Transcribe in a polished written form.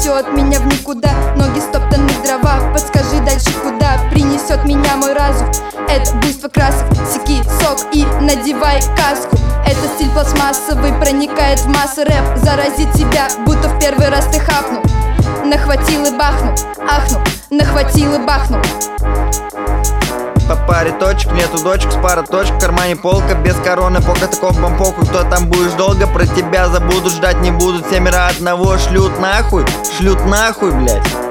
несет меня в никуда. Ноги стоптаны в дрова, подскажи дальше куда принесет меня мой разум. Это буйство красок, секи сок и надевай каску. Это стиль пластмассовый, проникает в массы. Рэп заразит тебя, будто в первый раз ты хапнул. Нахватил и бахнул, ахнул, нахватил и бахнул. По паре точек, нету дочек, с пара точек, в кармане полка, без короны, пока таком похуй, кто там будешь долго, про тебя забудут, ждать не будут, семеро одного шлют нахуй, блять.